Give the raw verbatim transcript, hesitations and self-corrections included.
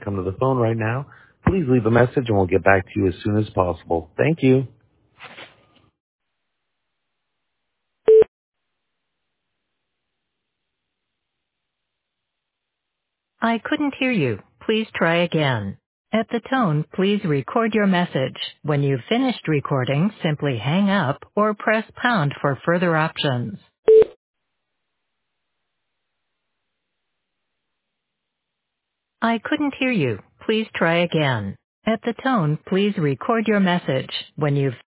come to the phone right now, please leave a message and we'll get back to you as soon as possible. Thank you. I couldn't hear you. Please try again. At the tone, please record your message. When you've finished recording, simply hang up or press pound for further options. I couldn't hear you. Please try again. At the tone, please record your message. When you've